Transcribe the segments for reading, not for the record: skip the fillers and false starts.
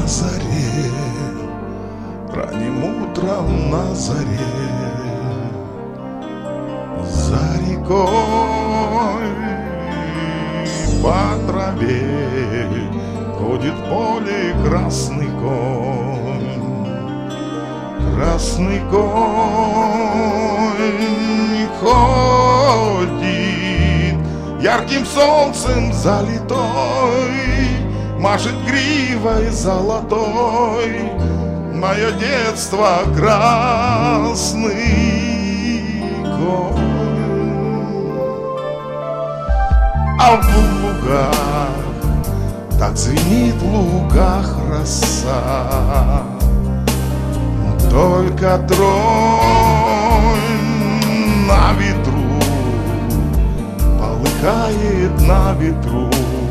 заре, ранним утром на заре, за рекой по траве ходит в поле красный конь. Красный конь ходит, ярким солнцем залитой, машет гривой золотой. Мое детство красный конь. А в лугах так звенит в лугах роса, только тронь на ветру полыхает на ветру.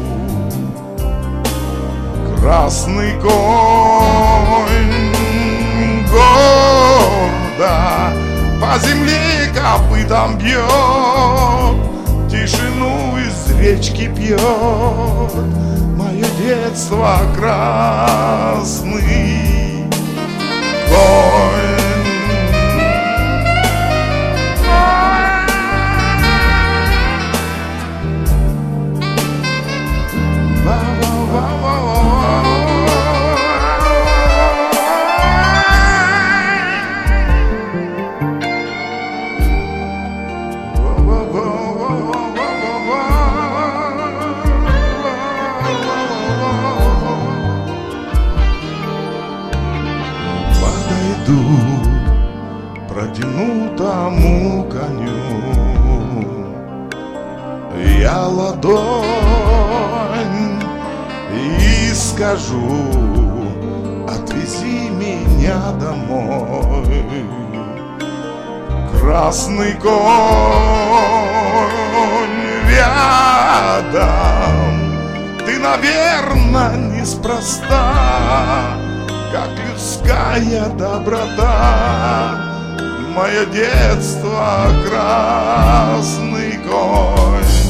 Красный конь гордо по земле копытом бьет, тишину из речки пьет. Мое детство красный конь. Протянутому коню я ладонь и скажу: отвези меня домой. Красный конь рядом, ты, наверное, неспроста, как людская доброта. Мое детство красный конь.